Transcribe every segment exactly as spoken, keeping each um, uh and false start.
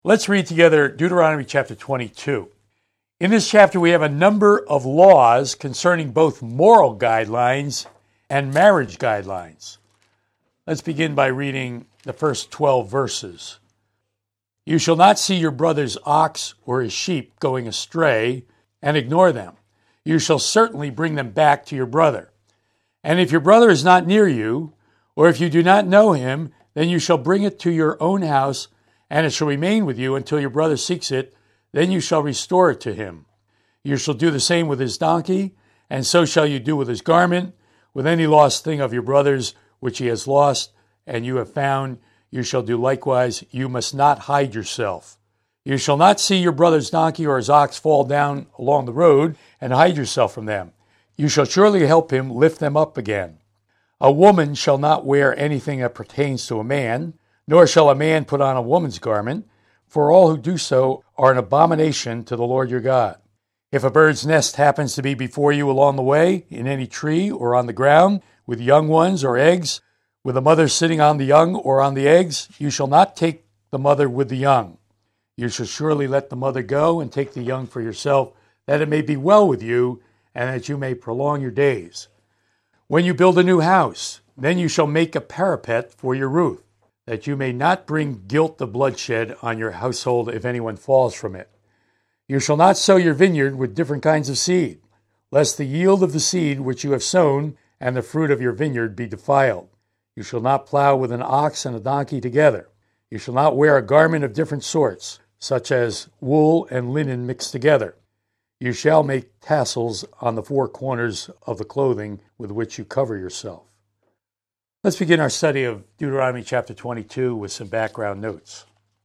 Let's read together Deuteronomy chapter twenty-two. In this chapter, we have a number of laws concerning both moral guidelines and marriage guidelines. Let's begin by reading the first twelve verses. You shall not see your brother's ox or his sheep going astray and ignore them. You shall certainly bring them back to your brother. And if your brother is not near you, or if you do not know him, then you shall bring it to your own house, and it shall remain with you until your brother seeks it. Then you shall restore it to him. You shall do the same with his donkey, and so shall you do with his garment. With any lost thing of your brother's which he has lost, and you have found, you shall do likewise. You must not hide yourself. You shall not see your brother's donkey or his ox fall down along the road and hide yourself from them. You shall surely help him lift them up again. A woman shall not wear anything that pertains to a man, nor shall a man put on a woman's garment, for all who do so are an abomination to the Lord your God. If a bird's nest happens to be before you along the way, in any tree or on the ground, with young ones or eggs, with a mother sitting on the young or on the eggs, you shall not take the mother with the young. You shall surely let the mother go and take the young for yourself, that it may be well with you, and that you may prolong your days. When you build a new house, then you shall make a parapet for your roof, that you may not bring guilt of bloodshed on your household if anyone falls from it. You shall not sow your vineyard with different kinds of seed, lest the yield of the seed which you have sown and the fruit of your vineyard be defiled. You shall not plow with an ox and a donkey together. You shall not wear a garment of different sorts, such as wool and linen mixed together. You shall make tassels on the four corners of the clothing with which you cover yourself. Let's begin our study of Deuteronomy chapter twenty-two with some background notes.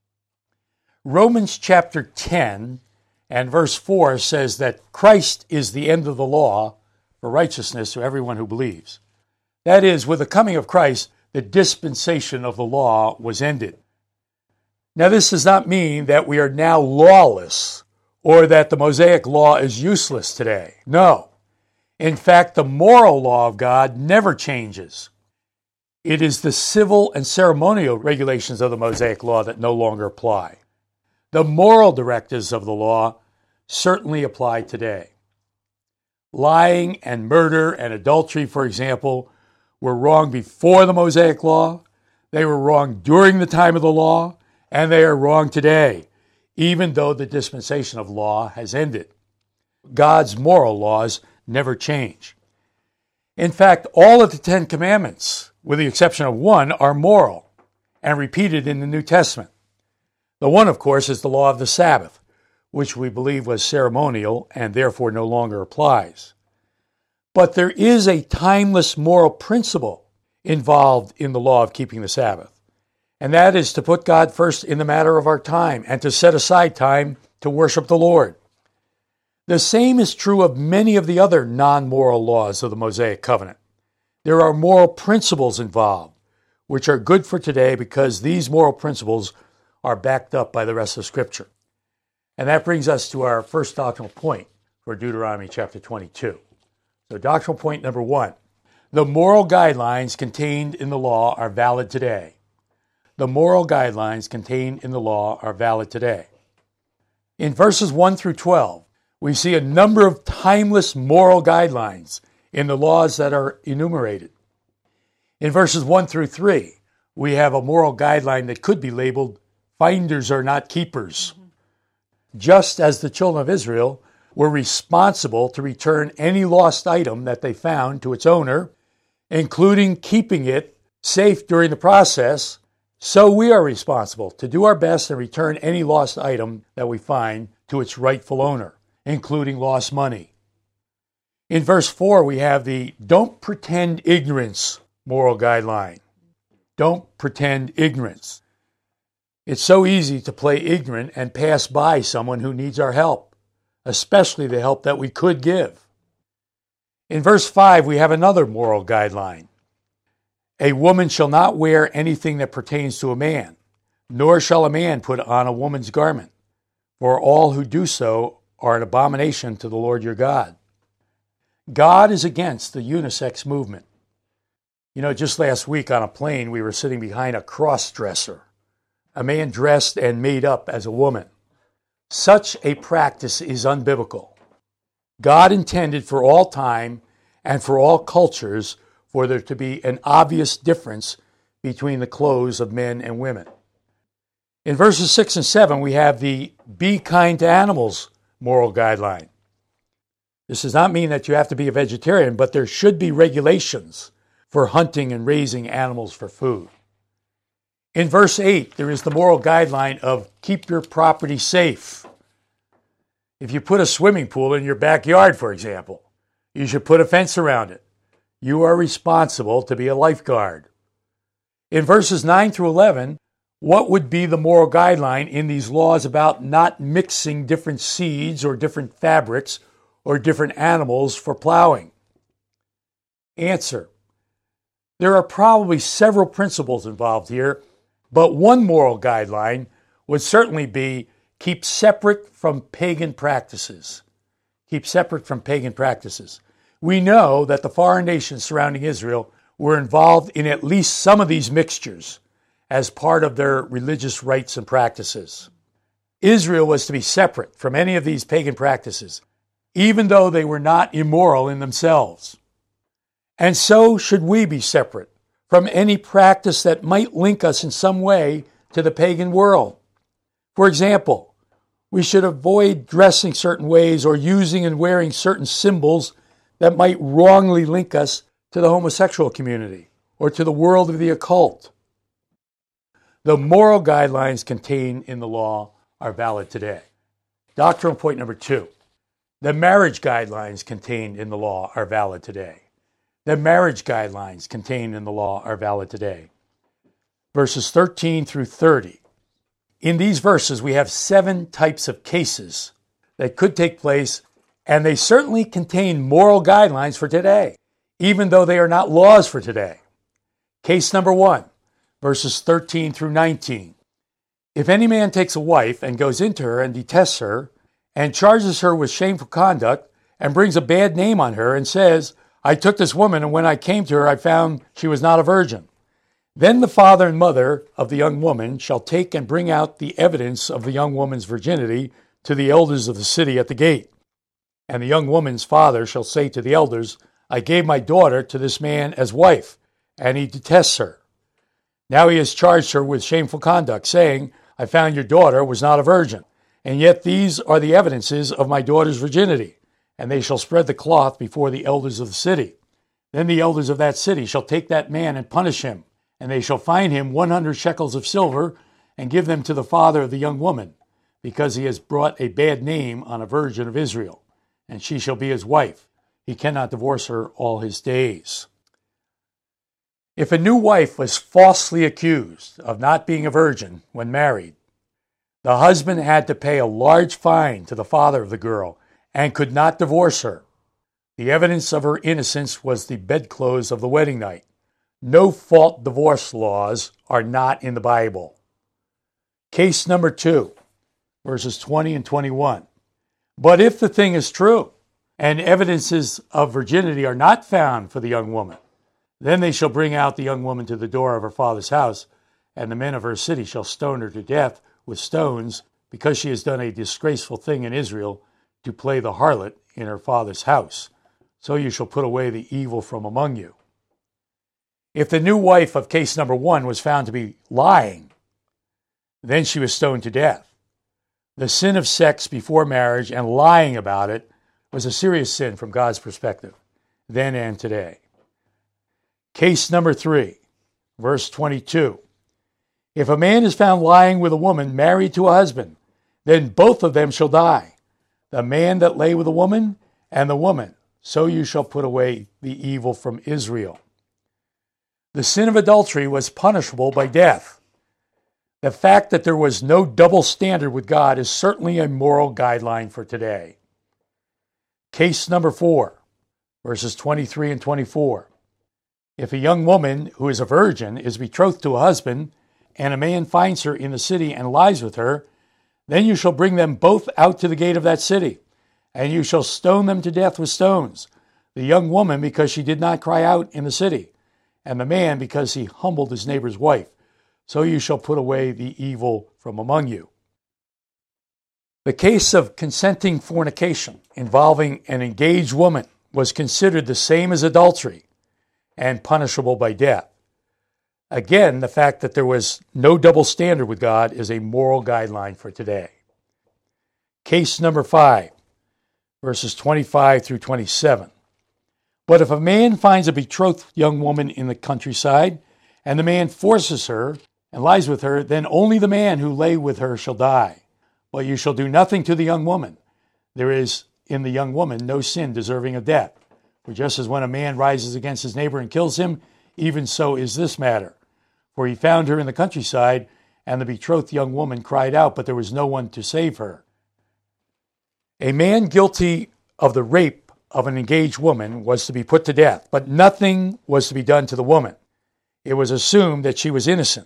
Romans chapter ten and verse four says that Christ is the end of the law for righteousness to everyone who believes. That is, with the coming of Christ, the dispensation of the law was ended. Now, this does not mean that we are now lawless or that the Mosaic law is useless today. No. In fact, the moral law of God never changes. It is the civil and ceremonial regulations of the Mosaic law that no longer apply. The moral directives of the law certainly apply today. Lying and murder and adultery, for example, were wrong before the Mosaic law, they were wrong during the time of the law, and they are wrong today, even though the dispensation of law has ended. God's moral laws never change. In fact, all of the Ten Commandments, with the exception of one, are moral and repeated in the New Testament. The one, of course, is the law of the Sabbath, which we believe was ceremonial and therefore no longer applies. But there is a timeless moral principle involved in the law of keeping the Sabbath, and that is to put God first in the matter of our time and to set aside time to worship the Lord. The same is true of many of the other non-moral laws of the Mosaic covenant. There are moral principles involved, which are good for today because these moral principles are backed up by the rest of Scripture. And that brings us to our first doctrinal point for Deuteronomy chapter twenty-two. So doctrinal point number one, the moral guidelines contained in the law are valid today. The moral guidelines contained in the law are valid today. In verses one through twelve, we see a number of timeless moral guidelines in the laws that are enumerated. In verses one through three, we have a moral guideline that could be labeled, finders are not keepers. Mm-hmm. Just as the children of Israel were responsible to return any lost item that they found to its owner, including keeping it safe during the process, so we are responsible to do our best and return any lost item that we find to its rightful owner, including lost money. In verse four, we have the don't pretend ignorance moral guideline. Don't pretend ignorance. It's so easy to play ignorant and pass by someone who needs our help, especially the help that we could give. In verse five, we have another moral guideline. A woman shall not wear anything that pertains to a man, nor shall a man put on a woman's garment, for all who do so are an abomination to the Lord your God. God is against the unisex movement. You know, just last week on a plane, we were sitting behind a cross-dresser. a man dressed and made up as a woman. Such a practice is unbiblical. God intended for all time and for all cultures for there to be an obvious difference between the clothes of men and women. In verses six and seven, we have the be kind to animals moral guideline. This does not mean that you have to be a vegetarian, but there should be regulations for hunting and raising animals for food. In verse eight, there is the moral guideline of keep your property safe. If you put a swimming pool in your backyard, for example, you should put a fence around it. You are responsible to be a lifeguard. In verses nine through eleven, what would be the moral guideline in these laws about not mixing different seeds or different fabrics or different animals for plowing? Answer: there are probably several principles involved here, but one moral guideline would certainly be keep separate from pagan practices. Keep separate from pagan practices. We know that the foreign nations surrounding Israel were involved in at least some of these mixtures as part of their religious rites and practices. Israel was to be separate from any of these pagan practices, even though they were not immoral in themselves. And so should we be separate from any practice that might link us in some way to the pagan world. For example, we should avoid dressing certain ways or using and wearing certain symbols that might wrongly link us to the homosexual community or to the world of the occult. The moral guidelines contained in the law are valid today. Doctrinal point number two. The marriage guidelines contained in the law are valid today. The marriage guidelines contained in the law are valid today. Verses thirteen through thirty. In these verses, we have seven types of cases that could take place, and they certainly contain moral guidelines for today, even though they are not laws for today. Case number one, verses thirteen through nineteen. If any man takes a wife and goes into her and detests her and charges her with shameful conduct and brings a bad name on her and says, I took this woman, and when I came to her, I found she was not a virgin. Then the father and mother of the young woman shall take and bring out the evidence of the young woman's virginity to the elders of the city at the gate. And the young woman's father shall say to the elders, I gave my daughter to this man as wife, and he detests her. Now he has charged her with shameful conduct, saying, I found your daughter was not a virgin, and yet these are the evidences of my daughter's virginity. And they shall spread the cloth before the elders of the city. Then the elders of that city shall take that man and punish him, and they shall fine him one hundred shekels of silver, and give them to the father of the young woman, because he has brought a bad name on a virgin of Israel, and she shall be his wife. He cannot divorce her all his days. If a new wife was falsely accused of not being a virgin when married, the husband had to pay a large fine to the father of the girl, and could not divorce her. The evidence of her innocence was the bedclothes of the wedding night. No-fault divorce laws are not in the Bible. Case number two, verses twenty and twenty-one. But if the thing is true, and evidences of virginity are not found for the young woman, then they shall bring out the young woman to the door of her father's house, and the men of her city shall stone her to death with stones, because she has done a disgraceful thing in Israel, to play the harlot in her father's house. So you shall put away the evil from among you. If the new wife of case number one was found to be lying, then she was stoned to death. The sin of sex before marriage and lying about it was a serious sin from God's perspective, then and today. Case number three, verse twenty-two. If a man is found lying with a woman married to a husband, then both of them shall die. The man that lay with a woman, and the woman, so you shall put away the evil from Israel. The sin of adultery was punishable by death. The fact that there was no double standard with God is certainly a moral guideline for today. Case number four, verses twenty-three and twenty-four. If a young woman who is a virgin is betrothed to a husband, and a man finds her in the city and lies with her, then you shall bring them both out to the gate of that city, and you shall stone them to death with stones, the young woman because she did not cry out in the city, and the man because he humbled his neighbor's wife. so you shall put away the evil from among you. The case of consenting fornication involving an engaged woman was considered the same as adultery and punishable by death. Again, the fact that there was no double standard with God is a moral guideline for today. Case number five, verses twenty-five through twenty-seven. But if a man finds a betrothed young woman in the countryside, and the man forces her and lies with her, then only the man who lay with her shall die. But you shall do nothing to the young woman. There is in the young woman no sin deserving of death. For just as when a man rises against his neighbor and kills him, even so is this matter. For he found her in the countryside, and the betrothed young woman cried out, but there was no one to save her. A man guilty of the rape of an engaged woman was to be put to death, but nothing was to be done to the woman. It was assumed that she was innocent.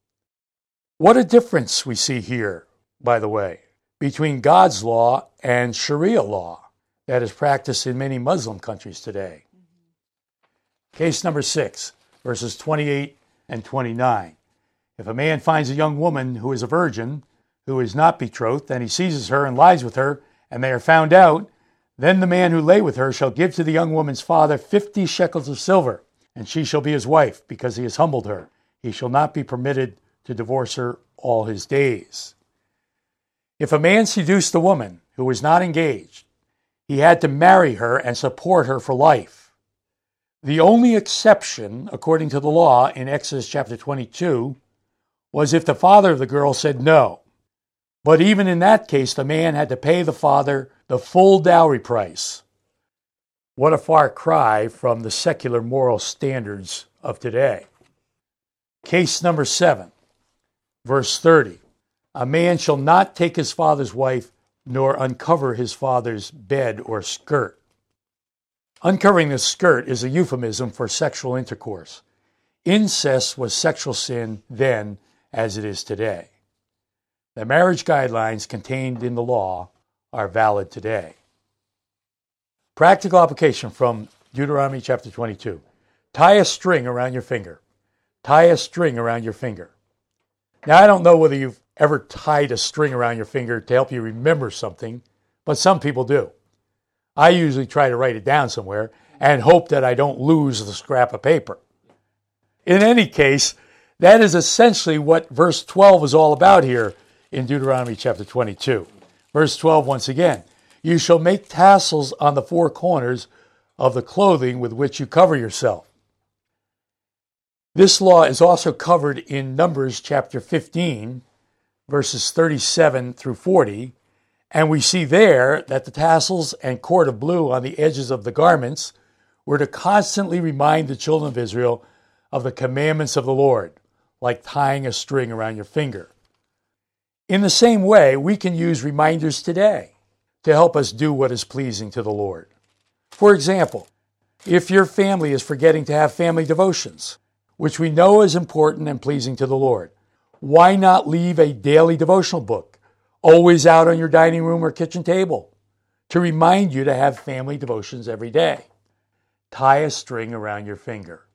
What a difference we see here, by the way, between God's law and Sharia law that is practiced in many Muslim countries today. Mm-hmm. Case number six, verses twenty-eight and twenty-nine. If a man finds a young woman who is a virgin, who is not betrothed, and he seizes her and lies with her, and they are found out, then the man who lay with her shall give to the young woman's father fifty shekels of silver, and she shall be his wife, because he has humbled her. He shall not be permitted to divorce her all his days. If a man seduced a woman who was not engaged, he had to marry her and support her for life. The only exception, according to the law in Exodus chapter twenty-two, was if the father of the girl said no. But even in that case, the man had to pay the father the full dowry price. What a far cry from the secular moral standards of today. Case number seven, verse thirty. A man shall not take his father's wife, nor uncover his father's bed or skirt. Uncovering the skirt is a euphemism for sexual intercourse. Incest was sexual sin then as it is today. The marriage guidelines contained in the law are valid today. Practical application from Deuteronomy chapter twenty-two. Tie a string around your finger. Tie a string around your finger. Now, I don't know whether you've ever tied a string around your finger to help you remember something, but some people do. I usually try to write it down somewhere and hope that I don't lose the scrap of paper. In any case, that is essentially what verse twelve is all about here in Deuteronomy chapter twenty-two. Verse twelve, once again, you shall make tassels on the four corners of the clothing with which you cover yourself. This law is also covered in Numbers chapter fifteen, verses thirty-seven through forty, and we see there that the tassels and cord of blue on the edges of the garments were to constantly remind the children of Israel of the commandments of the Lord, like tying a string around your finger. In the same way, we can use reminders today to help us do what is pleasing to the Lord. For example, if your family is forgetting to have family devotions, which we know is important and pleasing to the Lord, why not leave a daily devotional book always out on your dining room or kitchen table to remind you to have family devotions every day? Tie a string around your finger.